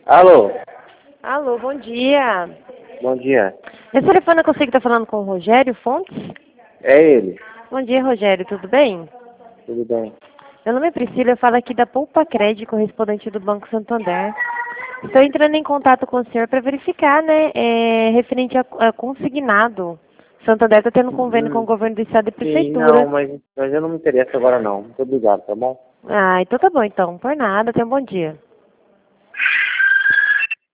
Alô, Alô, bom dia. bom dia. Esse telefone eu consigo estar falando com o Rogério Fontes? É ele. Bom dia, Rogério, tudo bem? Tudo bem? Meu nome é Priscila, eu falo aqui da Poupa Crédito, correspondente do Banco Santander. Estou entrando em contato com o senhor para verificar, né, referente a consignado. Santander está tendo convênio com o governo do estado e Sim, não, prefeitura. mas eu não me interesso agora não. Muito obrigado, tá bom? Ah, então tá bom então, por nada, tenha um bom dia.